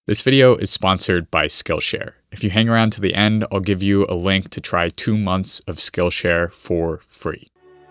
This video is sponsored by Skillshare. If you hang around to the end, I'll give you a link to try 2 months of Skillshare for free.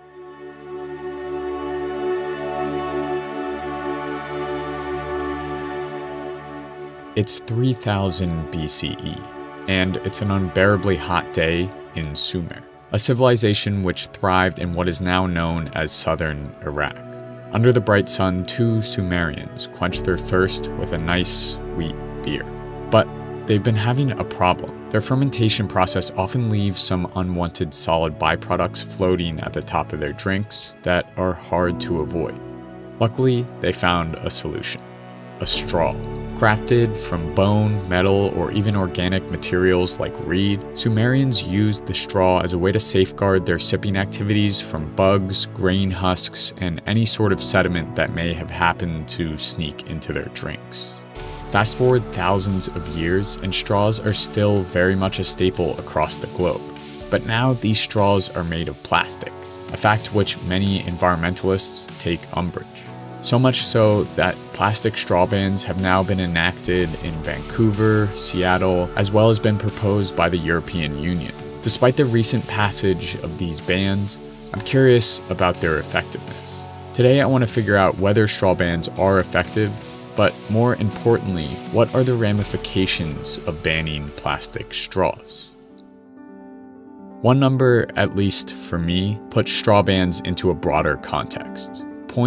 It's 3000 BCE, and it's an unbearably hot day in Sumer, a civilization which thrived in what is now known as southern Iraq. Under the bright sun, 2 Sumerians quenched their thirst with a nice, wheat beer. But they've been having a problem. Their fermentation process often leaves some unwanted solid byproducts floating at the top of their drinks that are hard to avoid. Luckily, they found a solution: a straw. Crafted from bone, metal, or even organic materials like reed, Sumerians used the straw as a way to safeguard their sipping activities from bugs, grain husks, and any sort of sediment that may have happened to sneak into their drinks. Fast forward thousands of years, and straws are still very much a staple across the globe. But now these straws are made of plastic, a fact which many environmentalists take umbrage. So much so that plastic straw bans have now been enacted in Vancouver, Seattle, as well as been proposed by the European Union. Despite the recent passage of these bans, I'm curious about their effectiveness. Today I want to figure out whether straw bans are effective, but more importantly, what are the ramifications of banning plastic straws? One number, at least for me, puts straw bans into a broader context: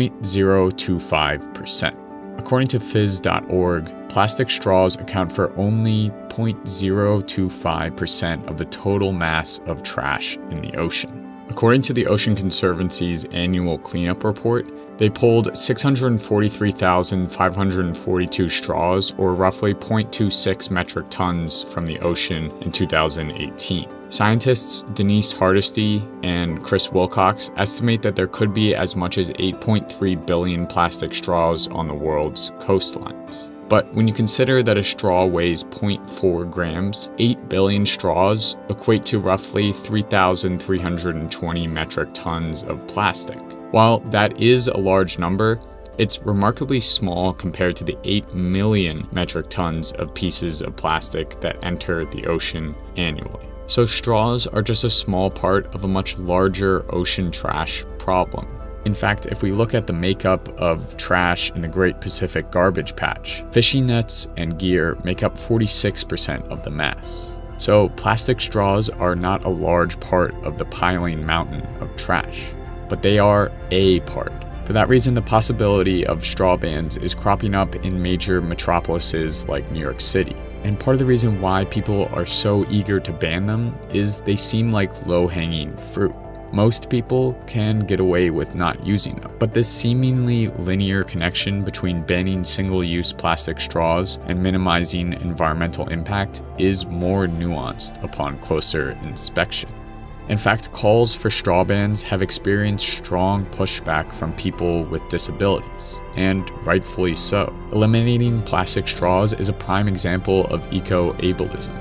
0.025%. According to phys.org, plastic straws account for only 0.025% of the total mass of trash in the ocean. According to the Ocean Conservancy's annual cleanup report, they pulled 643,542 straws, or roughly 0.26 metric tons, from the ocean in 2018. Scientists Denise Hardesty and Chris Wilcox estimate that there could be as much as 8.3 billion plastic straws on the world's coastlines. But when you consider that a straw weighs 0.4 grams, 8 billion straws equate to roughly 3,320 metric tons of plastic. While that is a large number, it's remarkably small compared to the 8 million metric tons of pieces of plastic that enter the ocean annually. So straws are just a small part of a much larger ocean trash problem. In fact, if we look at the makeup of trash in the Great Pacific Garbage Patch, fishing nets and gear make up 46% of the mass. So plastic straws are not a large part of the piling mountain of trash, but they are a part. For that reason, the possibility of straw bans is cropping up in major metropolises like New York City. And part of the reason why people are so eager to ban them is they seem like low-hanging fruit. Most people can get away with not using them, but this seemingly linear connection between banning single-use plastic straws and minimizing environmental impact is more nuanced upon closer inspection. In fact, calls for straw bans have experienced strong pushback from people with disabilities, and rightfully so. Eliminating plastic straws is a prime example of eco-ableism.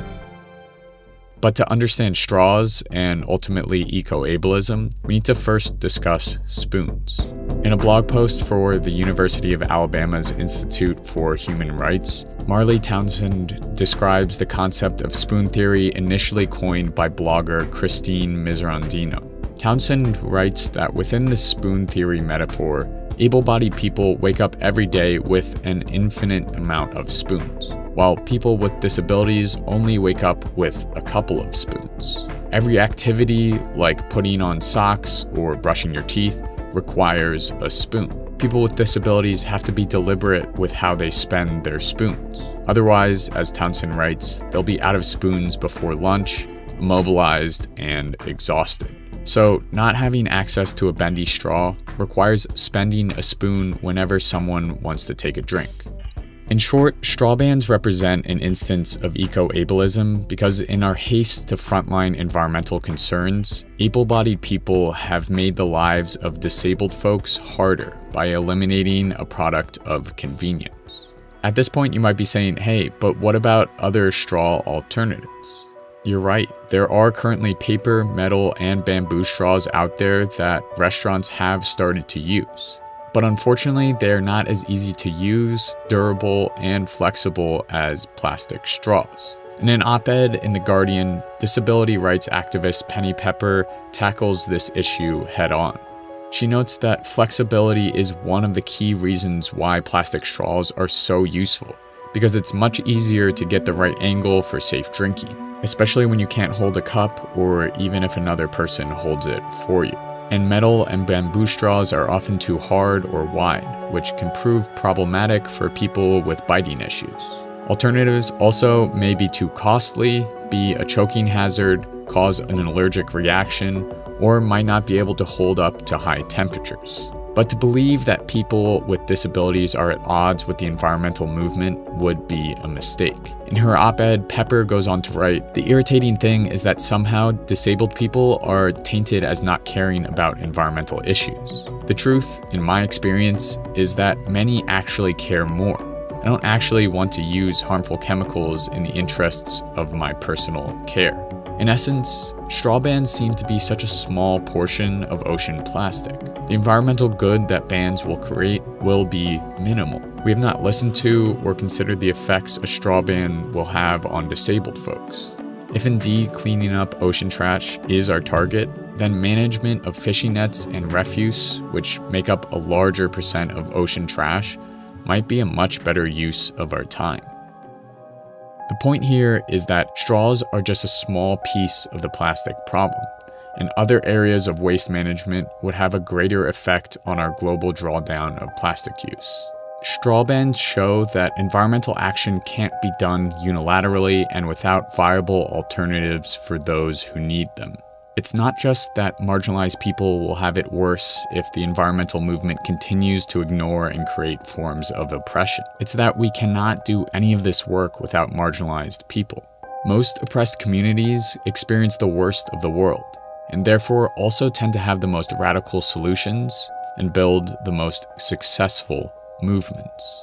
But to understand straws and ultimately eco-ableism, we need to first discuss spoons. In a blog post for the University of Alabama's Institute for Human Rights, Marley Townsend describes the concept of spoon theory initially coined by blogger Christine Miserandino. Townsend writes that within the spoon theory metaphor, able-bodied people wake up every day with an infinite amount of spoons, while people with disabilities only wake up with a couple of spoons. Every activity, like putting on socks or brushing your teeth, requires a spoon. People with disabilities have to be deliberate with how they spend their spoons. Otherwise, as Townsend writes, they'll be out of spoons before lunch, immobilized, and exhausted. So, not having access to a bendy straw requires spending a spoon whenever someone wants to take a drink. In short, straw bans represent an instance of eco-ableism because in our haste to frontline environmental concerns, able-bodied people have made the lives of disabled folks harder by eliminating a product of convenience. At this point, you might be saying, hey, but what about other straw alternatives? You're right, there are currently paper, metal, and bamboo straws out there that restaurants have started to use. But unfortunately, they are not as easy to use, durable, and flexible as plastic straws. In an op-ed in The Guardian, disability rights activist Penny Pepper tackles this issue head-on. She notes that flexibility is one of the key reasons why plastic straws are so useful, because it's much easier to get the right angle for safe drinking, especially when you can't hold a cup or even if another person holds it for you. And metal and bamboo straws are often too hard or wide, which can prove problematic for people with biting issues. Alternatives also may be too costly, be a choking hazard, cause an allergic reaction, or might not be able to hold up to high temperatures. But to believe that people with disabilities are at odds with the environmental movement would be a mistake. In her op-ed, Pepper goes on to write, "The irritating thing is that somehow disabled people are tainted as not caring about environmental issues. The truth, in my experience, is that many actually care more. I don't actually want to use harmful chemicals in the interests of my personal care." In essence, straw bans seem to be such a small portion of ocean plastic. The environmental good that bans will create will be minimal. We have not listened to or considered the effects a straw ban will have on disabled folks. If indeed cleaning up ocean trash is our target, then management of fishing nets and refuse, which make up a larger percent of ocean trash, might be a much better use of our time. The point here is that straws are just a small piece of the plastic problem, and other areas of waste management would have a greater effect on our global drawdown of plastic use. Straw bans show that environmental action can't be done unilaterally and without viable alternatives for those who need them. It's not just that marginalized people will have it worse if the environmental movement continues to ignore and create forms of oppression. It's that we cannot do any of this work without marginalized people. Most oppressed communities experience the worst of the world, and therefore also tend to have the most radical solutions and build the most successful movements.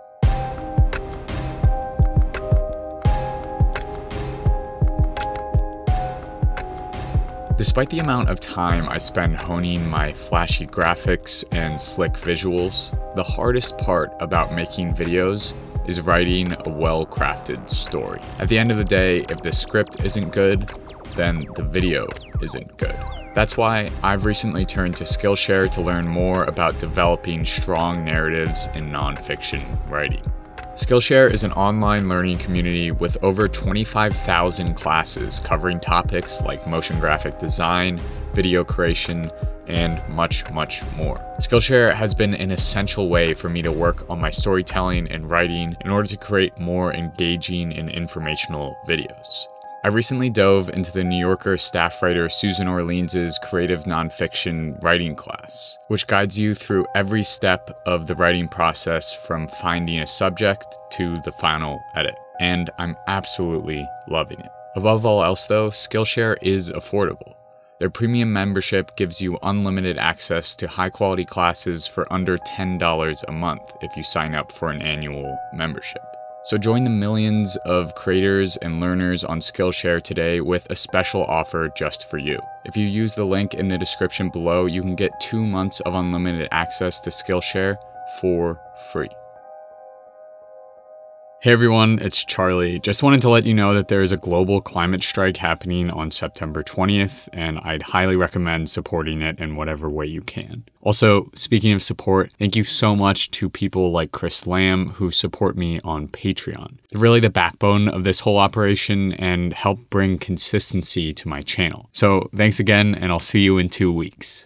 Despite the amount of time I spend honing my flashy graphics and slick visuals, the hardest part about making videos is writing a well-crafted story. At the end of the day, if the script isn't good, then the video isn't good. That's why I've recently turned to Skillshare to learn more about developing strong narratives in nonfiction writing. Skillshare is an online learning community with over 25,000 classes covering topics like motion graphic design, video creation, and much, much more. Skillshare has been an essential way for me to work on my storytelling and writing in order to create more engaging and informational videos. I recently dove into the New Yorker staff writer Susan Orleans' creative nonfiction writing class, which guides you through every step of the writing process from finding a subject to the final edit. And I'm absolutely loving it. Above all else though, Skillshare is affordable. Their premium membership gives you unlimited access to high-quality classes for under $10 a month if you sign up for an annual membership. So join the millions of creators and learners on Skillshare today with a special offer just for you. If you use the link in the description below, you can get 2 months of unlimited access to Skillshare for free. Hey everyone, it's Charlie. Just wanted to let you know that there is a global climate strike happening on September 20th, and I'd highly recommend supporting it in whatever way you can. Also, speaking of support, thank you so much to people like Chris Lamb who support me on Patreon. They're really the backbone of this whole operation and help bring consistency to my channel. So thanks again, and I'll see you in 2 weeks.